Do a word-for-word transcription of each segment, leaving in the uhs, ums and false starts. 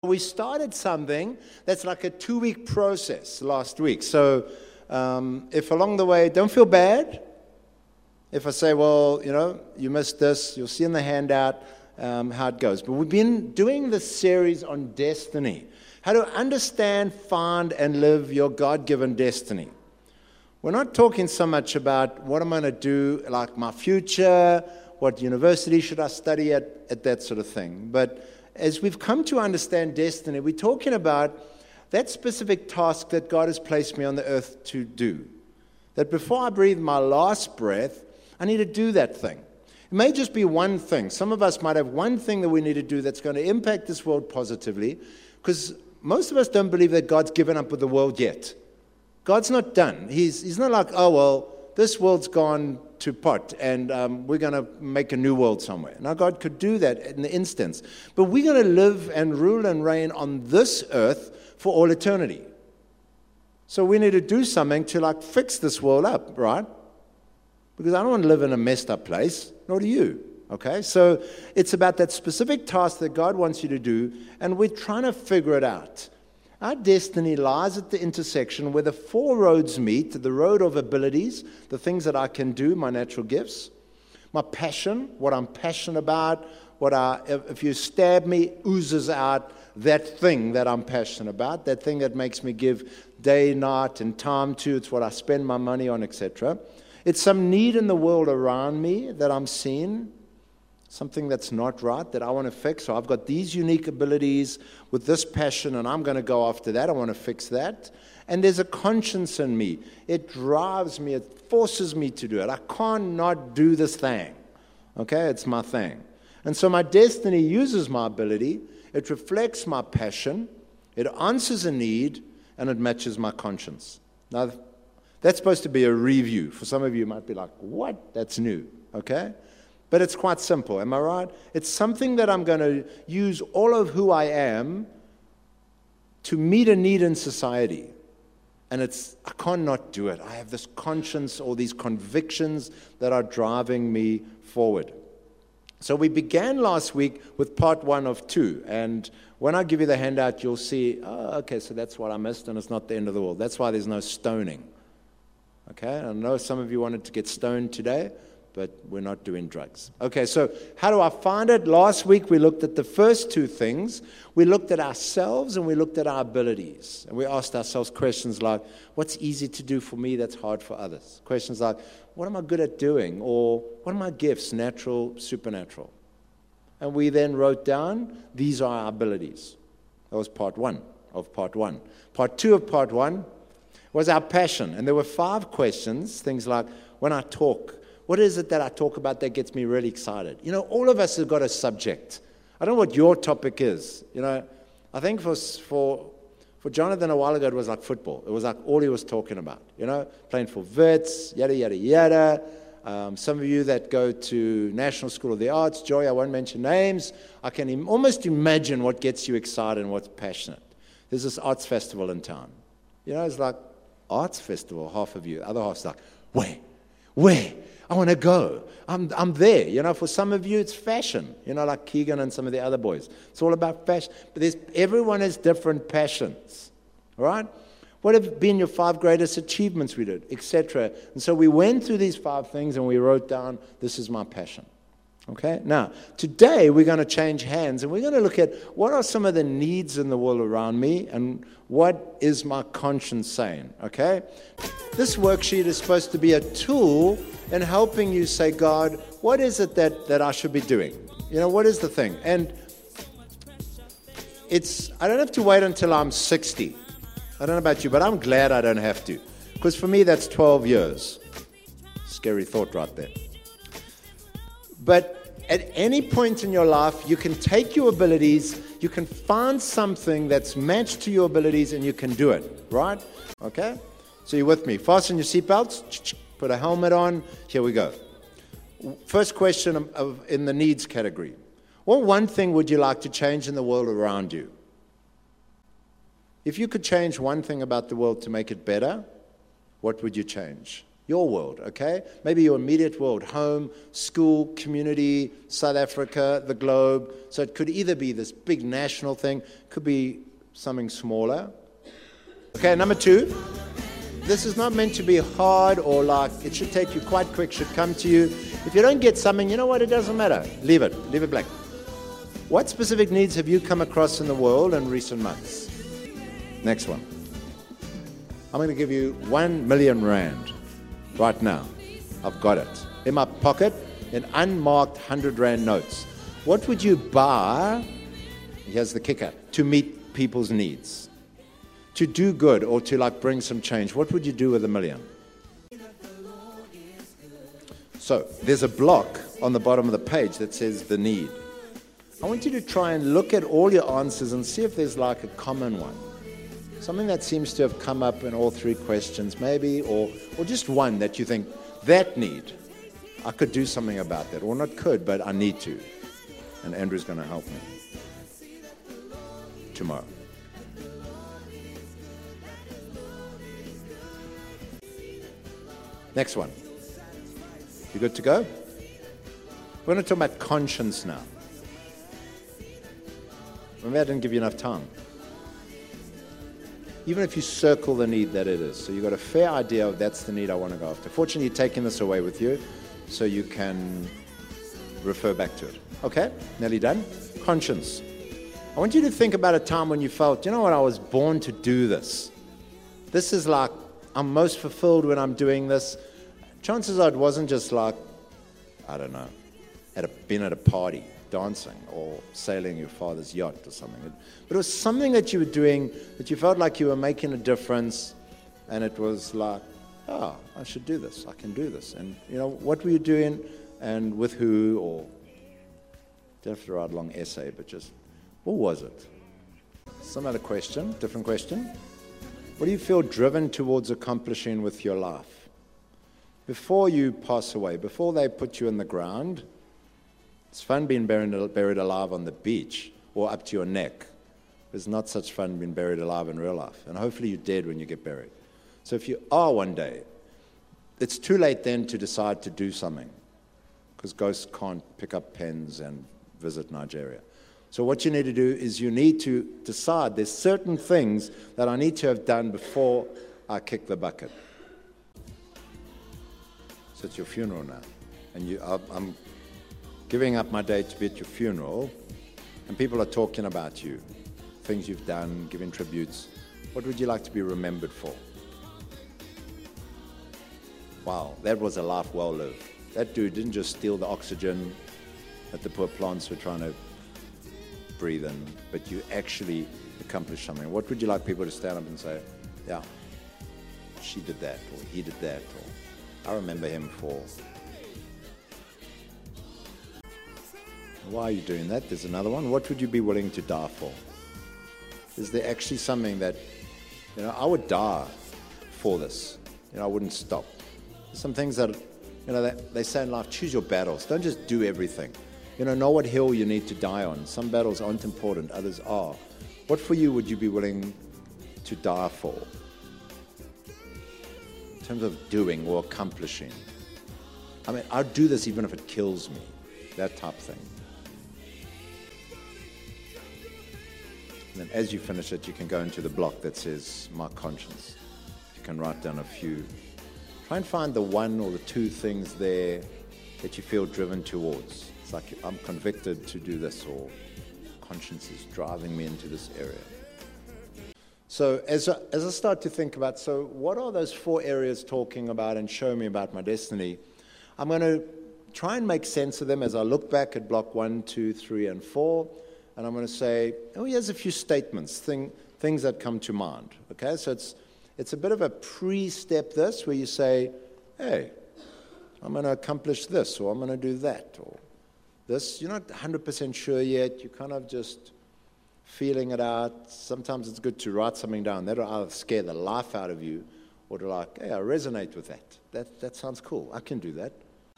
We started something that's like a two-week process last week. So um, if along the way, don't feel bad. If I say, well, you know, you missed this, you'll see in the handout um, how it goes. But we've been doing this series on destiny, how to understand, find, and live your God-given destiny. We're not talking so much about what am I going to do, like my future, what university should I study at, at that sort of thing. But as we've come to understand destiny, we're talking about that specific task that God has placed me on the earth to do. That before I breathe my last breath, I need to do that thing. It may just be one thing. Some of us might have one thing that we need to do that's going to impact this world positively, because most of us don't believe that God's given up with the world yet. God's not done. He's, he's not like, oh, well, this world's gone to pot, and um, we're going to make a new world somewhere. Now, God could do that in the instance. But we're going to live and rule and reign on this earth for all eternity. So we need to do something to, like, fix this world up, right? Because I don't want to live in a messed up place, nor do you. Okay? So it's about that specific task that God wants you to do, and we're trying to figure it out. Our destiny lies at the intersection where the four roads meet, the road of abilities, the things that I can do, my natural gifts, my passion, what I'm passionate about, what I, if you stab me, oozes out that thing that I'm passionate about, that thing that makes me give day, night, and time to, it's what I spend my money on, et cetera. It's some need in the world around me that I'm seeing, something that's not right, that I want to fix. So I've got these unique abilities with this passion, and I'm going to go after that. I want to fix that. And there's a conscience in me. It drives me. It forces me to do it. I can't not do this thing. Okay? It's my thing. And so my destiny uses my ability. It reflects my passion. It answers a need, and it matches my conscience. Now, that's supposed to be a review. For some of you, it might be like, what? That's new. Okay? But it's quite simple, am I right? It's something that I'm going to use all of who I am to meet a need in society. And it's, I can't not do it. I have this conscience or these convictions that are driving me forward. So we began last week with part one of two. And when I give you the handout, you'll see, oh, okay, so that's what I missed, and it's not the end of the world. That's why there's no stoning. Okay? I know some of you wanted to get stoned today, but we're not doing drugs. Okay, so how do I find it? Last week we looked at the first two things. We looked at ourselves and we looked at our abilities. And we asked ourselves questions like, what's easy to do for me that's hard for others? Questions like, what am I good at doing? Or what are my gifts, natural, supernatural? And we then wrote down, these are our abilities. That was part one of part one. Part two of part one was our passion. And there were five questions, things like, when I talk, what is it that I talk about that gets me really excited? You know, all of us have got a subject. I don't know what your topic is. You know, I think for for for Jonathan a while ago, it was like football. It was like all he was talking about. You know, playing for Wits, yada, yada, yada. Um, some of you that go to National School of the Arts, Joy, I won't mention names. I can im- almost imagine what gets you excited and what's passionate. There's this arts festival in town. You know, it's like, arts festival, half of you. Other half's like, where? Where? I want to go. I'm I'm there. You know, for some of you, it's fashion. You know, like Keegan and some of the other boys. It's all about fashion. But there's, everyone has different passions. All right? What have been your five greatest achievements we did, et cetera? And so we went through these five things and we wrote down, this is my passion. Okay? Now, today we're going to change hands and we're going to look at what are some of the needs in the world around me and what is my conscience saying. Okay? This worksheet is supposed to be a tool in helping you say, God, what is it that, that I should be doing? You know, what is the thing? And it's, I don't have to wait until I'm sixty. I don't know about you, but I'm glad I don't have to. Because for me, that's twelve years. Scary thought right there. But at any point in your life, you can take your abilities, you can find something that's matched to your abilities, and you can do it, right? Okay? So you're with me. Fasten your seatbelts. Put a helmet on. Here we go. First question of, of, in the needs category. What one thing would you like to change in the world around you? If you could change one thing about the world to make it better, what would you change? Your world, okay? Maybe your immediate world, home, school, community, South Africa, the globe. So it could either be this big national thing, could be something smaller. Okay, number two, this is not meant to be hard or like, it should take you quite quick, should come to you. If you don't get something, you know what, it doesn't matter. Leave it, leave it blank. What specific needs have you come across in the world in recent months? Next one. I'm going to give you one million rand right now. I've got it in my pocket in unmarked one hundred rand notes. What would you buy, here's the kicker, to meet people's needs? To do good or to like bring some change, what would you do with a million? So there's a block on the bottom of the page that says the need. I want you to try and look at all your answers and see if there's like a common one. Something that seems to have come up in all three questions maybe, or, or just one that you think, that need, I could do something about that. Or not could, but I need to. And Andrew's going to help me tomorrow. Next one. You good to go? We're going to talk about conscience now. Maybe I didn't give you enough time. Even if you circle the need that it is. So you've got a fair idea of that's the need I want to go after. Fortunately, you're taking this away with you so you can refer back to it. Okay? Nearly done? Conscience. I want you to think about a time when you felt, you know what, I was born to do this. This is like, I'm most fulfilled when I'm doing this. Chances are it wasn't just like, I don't know, at a, being at a party, dancing, or sailing your father's yacht or something. But it was something that you were doing that you felt like you were making a difference, and it was like, oh, I should do this. I can do this. And, you know, what were you doing and with who? Or, you don't have to write a long essay, but just, what was it? Some other question, different question. What do you feel driven towards accomplishing with your life? Before you pass away, before they put you in the ground, it's fun being buried, buried alive on the beach or up to your neck. It's not such fun being buried alive in real life. And hopefully you're dead when you get buried. So if you are one day, it's too late then to decide to do something, because ghosts can't pick up pens and visit Nigeria. So what you need to do is you need to decide there's certain things that I need to have done before I kick the bucket. So it's your funeral now. And you, I'm giving up my day to be at your funeral, and people are talking about you, things you've done, giving tributes. What would you like to be remembered for? Wow, that was a life well lived. That dude didn't just steal the oxygen that the poor plants were trying to breathe in, but you actually accomplished something. What would you like people to stand up and say, yeah, she did that, or he did that, or I remember him for... Why are you doing that? There's another one. What would you be willing to die for? Is there actually something that, you know, I would die for this. You know, I wouldn't stop. There's some things that, you know, they, they say in life, choose your battles. Don't just do everything. You know, know what hill you need to die on. Some battles aren't important, others are. What for you would you be willing to die for? In terms of doing or accomplishing. I mean, I'd do this even if it kills me. That type of thing. And then as you finish it, you can go into the block that says, my conscience. You can write down a few. Try and find the one or the two things there that you feel driven towards. It's like, I'm convicted to do this, or conscience is driving me into this area. So as I, as I start to think about, so what are those four areas talking about and show me about my destiny? I'm going to try and make sense of them as I look back at block one, two, three, and four. And I'm going to say, oh, here's a few statements, thing, things that come to mind. Okay, so it's it's a bit of a pre-step this, where you say, hey, I'm going to accomplish this, or I'm going to do that, or this. You're not one hundred percent sure yet. You're kind of just feeling it out. Sometimes it's good to write something down. That'll either scare the life out of you, or to like, hey, I resonate with that. That that sounds cool. I can do that.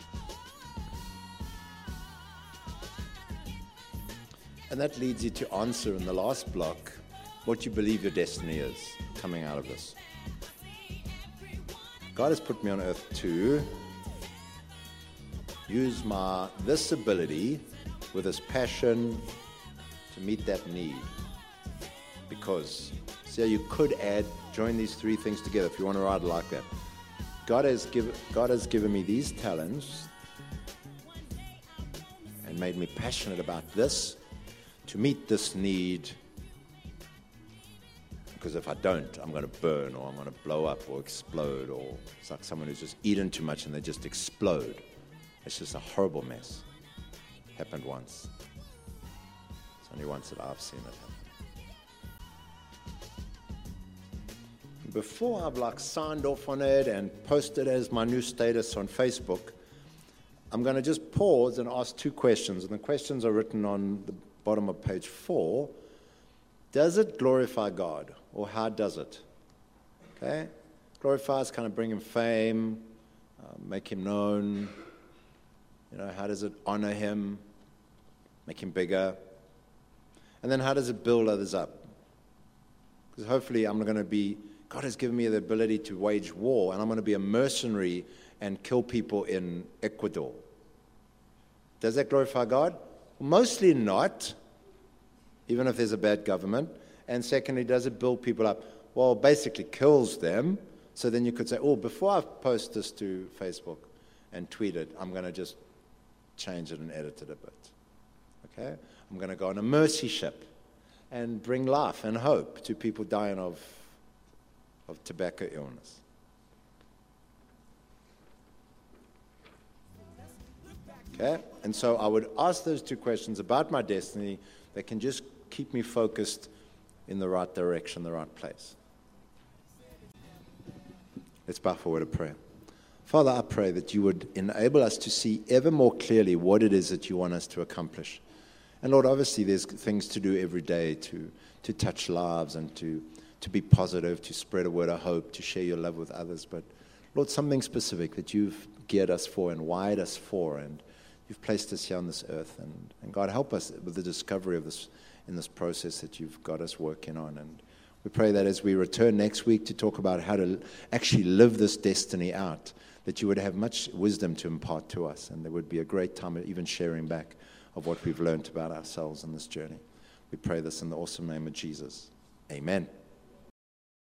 And that leads you to answer in the last block what you believe your destiny is coming out of this. God has put me on earth to use my this ability with His passion to meet that need. Because, see how you could add, join these three things together if you want to write it like that. God has given, God has given me these talents and made me passionate about this to meet this need. Because if I don't, I'm going to burn, or I'm going to blow up or explode, or it's like someone who's just eaten too much and they just explode. It's just a horrible mess. Happened once. It's only once that I've seen it happen. Before I've like signed off on it and posted as my new status on Facebook, I'm going to just pause and ask two questions. And the questions are written on the bottom of page four. Does it glorify God, or how does it? Okay? Glorifies kind of bring Him fame, uh, make Him known. You know, how does it honor Him, make Him bigger? And then how does it build others up? Because hopefully I'm going to be, God has given me the ability to wage war, and I'm going to be a mercenary and kill people in Ecuador. Does that glorify God? Mostly not, even if there's a bad government. And secondly, does it build people up? Well, basically kills them. So then you could say, oh, before I post this to Facebook and tweet it, I'm going to just change it and edit it a bit. Okay? I'm going to go on a mercy ship and bring life and hope to people dying of, of tobacco illness. Okay? And so I would ask those two questions about my destiny that can just keep me focused in the right direction, the right place. Let's bow for a word of prayer. Father, I pray that you would enable us to see ever more clearly what it is that you want us to accomplish. And Lord, obviously there's things to do every day to, to touch lives and to, to be positive, to spread a word of hope, to share your love with others. But Lord, something specific that you've geared us for and wired us for, and you've placed us here on this earth. And, and God, help us with the discovery of this in this process that you've got us working on. And we pray that as we return next week to talk about how to actually live this destiny out, that you would have much wisdom to impart to us, and there would be a great time of even sharing back of what we've learned about ourselves in this journey. We pray this in the awesome name of Jesus. Amen.